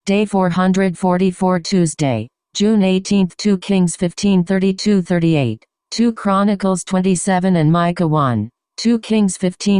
Day 444 Tuesday, June 18, 2 Kings 15:32-38, 2 Chronicles 27 and Micah 1, 2 Kings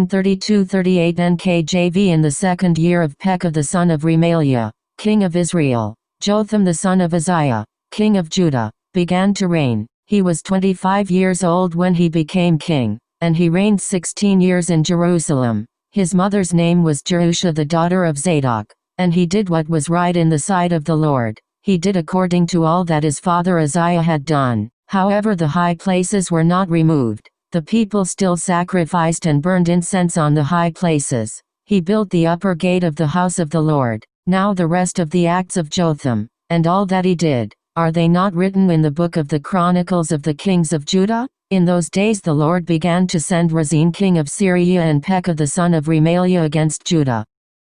15:32-38 NKJV. In the second year of Pekah the son of Remaliah, king of Israel, Jotham the son of Uzziah, king of Judah, began to reign. He was 25 years old when he became king, and he reigned 16 years in Jerusalem. His mother's name was Jerusha the daughter of Zadok. And he did what was right in the sight of the Lord. He did according to all that his father Uzziah had done. However, the high places were not removed. The people still sacrificed and burned incense on the high places. He built the upper gate of the house of the Lord. Now the rest of the acts of Jotham, and all that he did, are they not written in the book of the Chronicles of the kings of Judah? In those days the Lord began to send Rezin king of Syria and Pekah the son of Remaliah against Judah.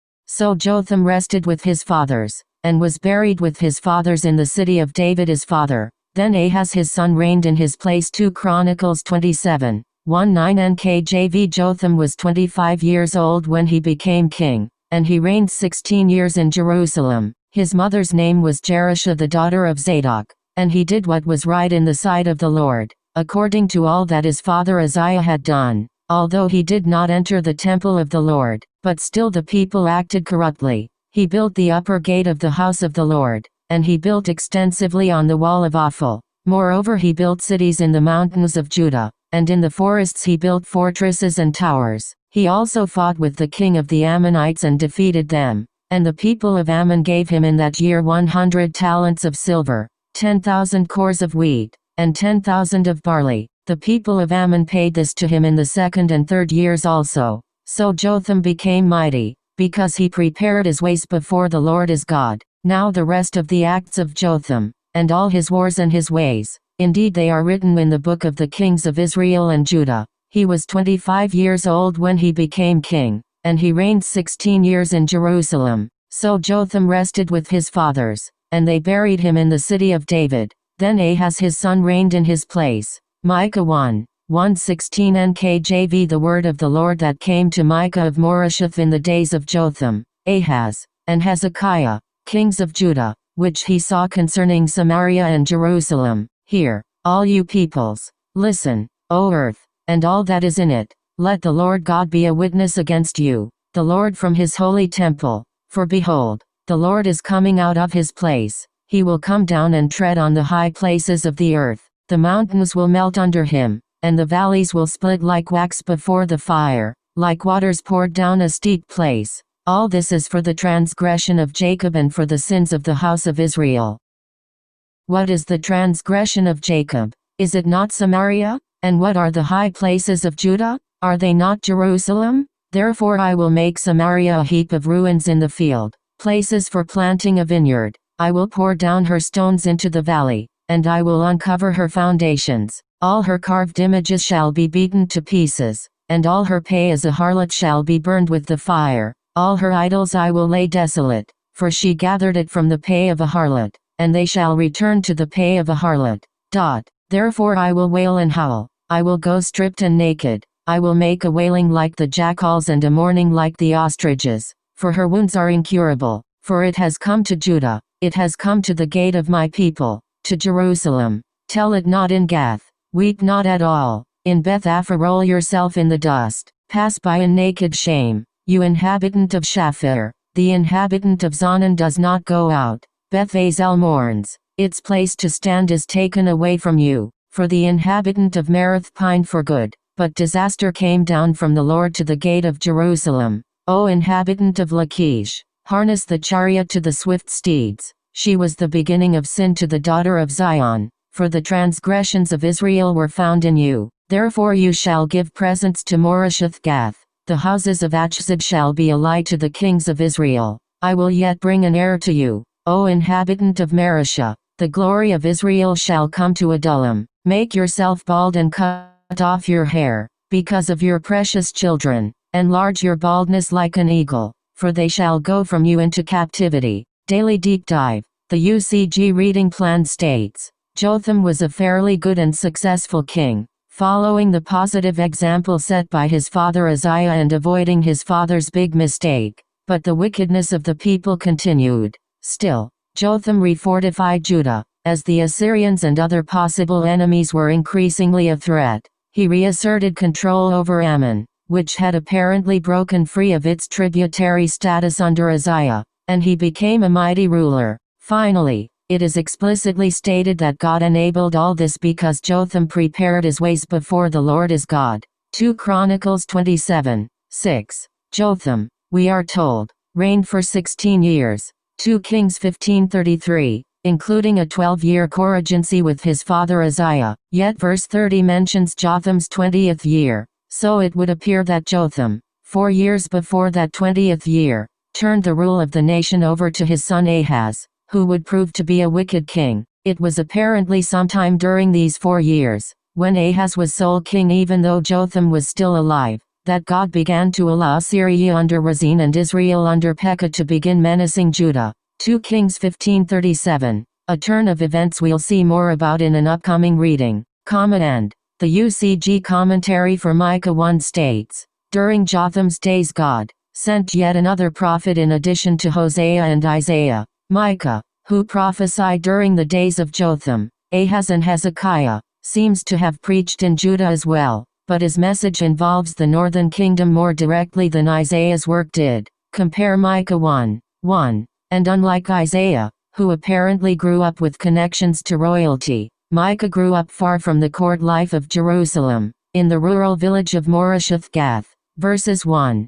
So Jotham rested with his fathers, and was buried with his fathers in the city of David his father. Then Ahaz his son reigned in his place. 2 Chronicles 27, 1-9 NKJV. Jotham was 25 years old when he became king, and he reigned 16 years in Jerusalem. His mother's name was Jerusha the daughter of Zadok, and he did what was right in the sight of the Lord, according to all that his father Uzziah had done. Although he did not enter the temple of the Lord, but still the people acted corruptly. He built the upper gate of the house of the Lord, and he built extensively on the wall of Ophel. Moreover, he built cities in the mountains of Judah, and in the forests he built fortresses and towers. He also fought with the king of the Ammonites and defeated them. And the people of Ammon gave him in that year 100 talents of silver, 10,000 cores of wheat, and 10,000 of barley. The people of Ammon paid this to him in the second and third years also. So Jotham became mighty, because he prepared his ways before the Lord his God. Now the rest of the acts of Jotham, and all his wars and his ways, indeed they are written in the book of the kings of Israel and Judah. He was 25 years old when he became king, and he reigned 16 years in Jerusalem. So Jotham rested with his fathers, and they buried him in the city of David. Then Ahaz his son reigned in his place. Micah 1, 1:16 NKJV. The word of the Lord that came to Micah of Moresheth in the days of Jotham, Ahaz, and Hezekiah, kings of Judah, which he saw concerning Samaria and Jerusalem. Hear, all you peoples, listen, O earth, and all that is in it. Let the Lord God be a witness against you, the Lord from his holy temple. For behold, the Lord is coming out of his place. He will come down and tread on the high places of the earth. The mountains will melt under him, and the valleys will split like wax before the fire, like waters poured down a steep place. All this is for the transgression of Jacob and for the sins of the house of Israel. What is the transgression of Jacob? Is it not Samaria? And what are the high places of Judah? Are they not Jerusalem? Therefore I will make Samaria a heap of ruins in the field, places for planting a vineyard. I will pour down her stones into the valley, and I will uncover her foundations. All her carved images shall be beaten to pieces, and all her pay as a harlot shall be burned with the fire. All her idols I will lay desolate, for she gathered it from the pay of a harlot, and they shall return to the pay of a harlot. Therefore I will wail and howl. I will go stripped and naked. I will make a wailing like the jackals and a mourning like the ostriches, for her wounds are incurable. For it has come to Judah, it has come to the gate of my people, to Jerusalem. Tell it not in Gath, weep not at all. In Beth Apha roll yourself in the dust, pass by in naked shame. You inhabitant of Shaphir, the inhabitant of Zonan does not go out. Beth Azel mourns, its place to stand is taken away from you. For the inhabitant of Merath pined for good, but disaster came down from the Lord to the gate of Jerusalem. O inhabitant of Lachish, harness the chariot to the swift steeds. She was the beginning of sin to the daughter of Zion, for the transgressions of Israel were found in you. Therefore you shall give presents to Moresheth Gath. The houses of Achzib shall be a light to the kings of Israel. I will yet bring an heir to you, O inhabitant of Mareshah. The glory of Israel shall come to Adullam. Make yourself bald and cut off your hair, because of your precious children. Enlarge your baldness like an eagle, for they shall go from you into captivity. Daily Deep Dive. The UCG reading plan states, Jotham was a fairly good and successful king, following the positive example set by his father Uzziah and avoiding his father's big mistake. But the wickedness of the people continued. Still, Jotham refortified Judah. As the Assyrians and other possible enemies were increasingly a threat, he reasserted control over Ammon, which had apparently broken free of its tributary status under Uzziah, and he became a mighty ruler. Finally, it is explicitly stated that God enabled all this because Jotham prepared his ways before the Lord his God. 2 Chronicles 27:6. Jotham, we are told, reigned for 16 years. 2 Kings 15:33. Including a 12-year co-regency with his father Uzziah, yet verse 30 mentions Jotham's 20th year, so it would appear that Jotham, 4 years before that 20th year, turned the rule of the nation over to his son Ahaz, who would prove to be a wicked king. It was apparently sometime during these 4 years, when Ahaz was sole king even though Jotham was still alive, that God began to allow Syria under Rezin and Israel under Pekah to begin menacing Judah. 2 Kings 15:37, a turn of events we'll see more about in an upcoming reading. And the UCG commentary for Micah 1 states, during Jotham's days God sent yet another prophet in addition to Hosea and Isaiah, Micah, who prophesied during the days of Jotham. Ahaz and Hezekiah seems to have preached in Judah as well, but his message involves the northern kingdom more directly than Isaiah's work did. Compare Micah 1:1. And unlike Isaiah, who apparently grew up with connections to royalty, Micah grew up far from the court life of Jerusalem, in the rural village of Moresheth Gath, verses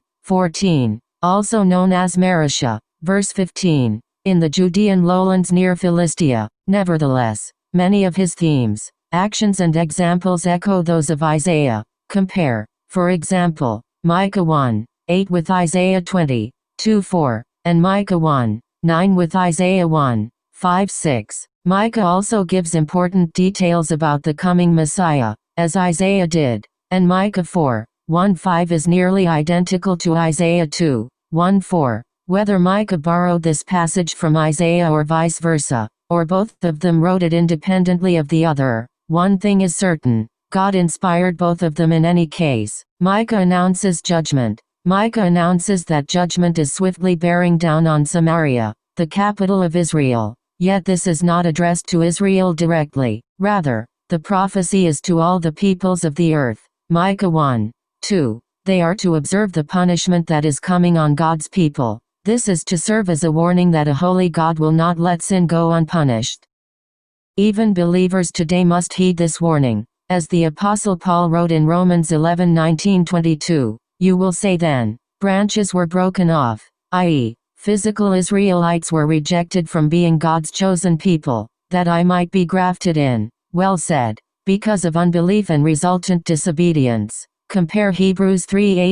1-14, also known as Mareshah, verse 15, in the Judean lowlands near Philistia. Nevertheless, many of his themes, actions and examples echo those of Isaiah. Compare, for example, Micah 1:8 with Isaiah 20:2-4, and Micah 1:9 with Isaiah 1:5-6. Micah also gives important details about the coming Messiah, as Isaiah did, and Micah 4:1-5 is nearly identical to Isaiah 2:1-4. Whether Micah borrowed this passage from Isaiah or vice versa, or both of them wrote it independently of the other, one thing is certain, God inspired both of them in any case. Micah announces judgment. Micah announces that judgment is swiftly bearing down on Samaria, the capital of Israel. Yet this is not addressed to Israel directly. Rather, the prophecy is to all the peoples of the earth. Micah 1:2. They are to observe the punishment that is coming on God's people. This is to serve as a warning that a holy God will not let sin go unpunished. Even believers today must heed this warning. As the Apostle Paul wrote in Romans 11:19-22, you will say then, branches were broken off, i.e., physical Israelites were rejected from being God's chosen people, that I might be grafted in. Well said. Because of unbelief and resultant disobedience. Compare Hebrews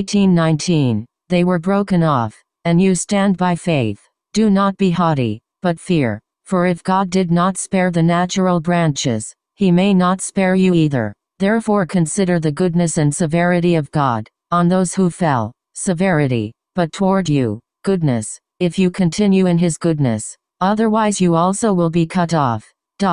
3:18-19. They were broken off, and you stand by faith. Do not be haughty, but fear, for if God did not spare the natural branches, he may not spare you either. Therefore consider the goodness and severity of God. On those who fell, severity, but toward you, goodness, if you continue in his goodness. Otherwise you also will be cut off.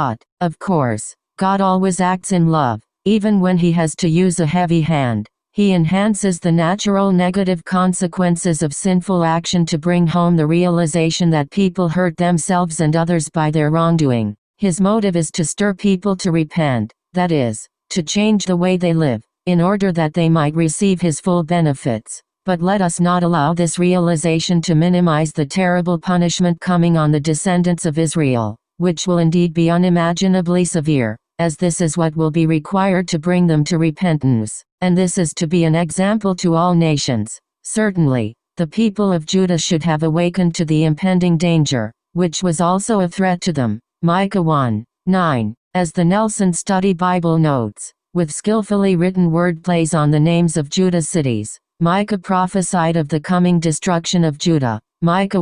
Of course, God always acts in love, even when he has to use a heavy hand. He enhances the natural negative consequences of sinful action to bring home the realization that people hurt themselves and others by their wrongdoing. His motive is to stir people to repent, that is, to change the way they live, in order that they might receive his full benefits. But let us not allow this realization to minimize the terrible punishment coming on the descendants of Israel, which will indeed be unimaginably severe, as this is what will be required to bring them to repentance, and this is to be an example to all nations. Certainly, the people of Judah should have awakened to the impending danger, which was also a threat to them. Micah 1:9, as the Nelson Study Bible notes, with skillfully written word plays on the names of Judah's cities, Micah prophesied of the coming destruction of Judah. Micah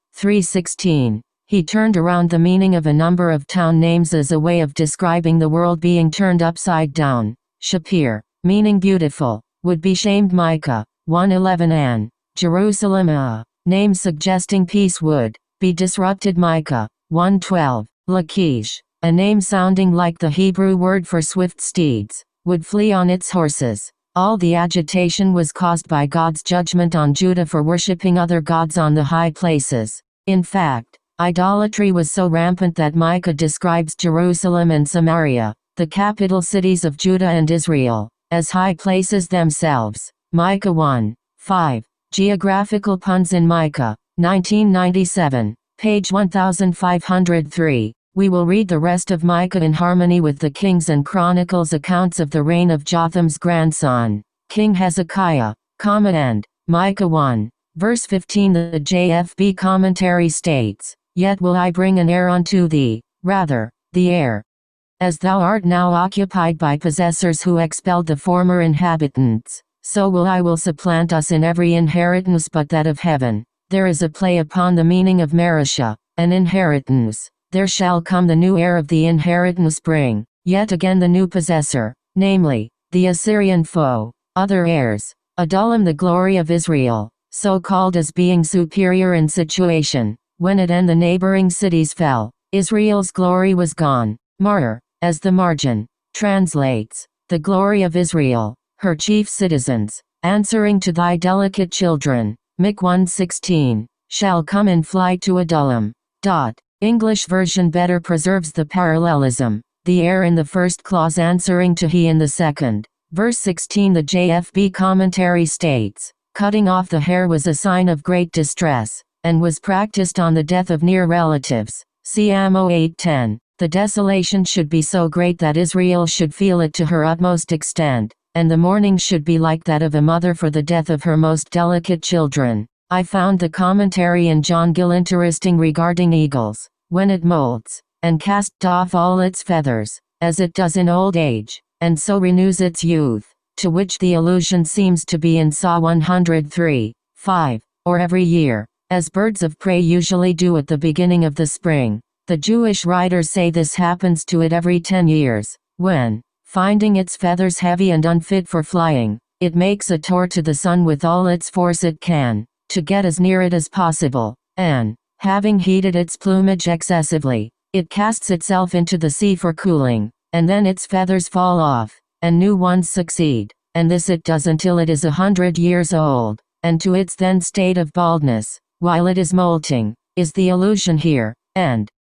1:3-16. He turned around the meaning of a number of town names as a way of describing the world being turned upside down. Shapir, meaning beautiful, would be shamed. Micah 1:11 and Jerusalem, a name suggesting peace, would be disrupted. Micah 1:12. Lachish, a name sounding like the Hebrew word for swift steeds, would flee on its horses. All the agitation was caused by God's judgment on Judah for worshipping other gods on the high places. In fact, Idolatry was so rampant that Micah describes Jerusalem and Samaria, the capital cities of Judah and Israel, as high places themselves. Micah 1:5. Geographical puns in Micah, 1997, page 1503. We will read the rest of Micah in harmony with the Kings and Chronicles accounts of the reign of Jotham's grandson, King Hezekiah, and Micah 1, verse 15. The JFB commentary states, "Yet will I bring an heir unto thee, rather, the heir. As thou art now occupied by possessors who expelled the former inhabitants, so will supplant us in every inheritance but that of heaven." There is a play upon the meaning of Marishah, an inheritance. There shall come the new heir of the inheritance bring, yet again the new possessor, namely, the Assyrian foe, other heirs. Adullam, the glory of Israel, so called as being superior in situation, when it and the neighboring cities fell, Israel's glory was gone. Martyr, as the margin, translates, the glory of Israel, her chief citizens, answering to thy delicate children, Mic 1:16, shall come in flight to Adullam. English version better preserves the parallelism, the heir in the first clause answering to he in the second. Verse 16. The JFB commentary states, cutting off the hair was a sign of great distress, and was practiced on the death of near relatives. See Amo 8:10. The desolation should be so great that Israel should feel it to her utmost extent, and the mourning should be like that of a mother for the death of her most delicate children. I found the commentary in John Gill interesting regarding eagles. When it molts, and casts off all its feathers, as it does in old age, and so renews its youth, to which the allusion seems to be in Psalm 103:5, or every year, as birds of prey usually do at the beginning of the spring. The Jewish writers say this happens to it every 10 years, when, finding its feathers heavy and unfit for flying, it makes a tour to the sun with all its force it can, to get as near it as possible, and, having heated its plumage excessively, it casts itself into the sea for cooling, and then its feathers fall off, and new ones succeed, and this it does until it is 100 years old, and to its then state of baldness, while it is molting, is the allusion here, and,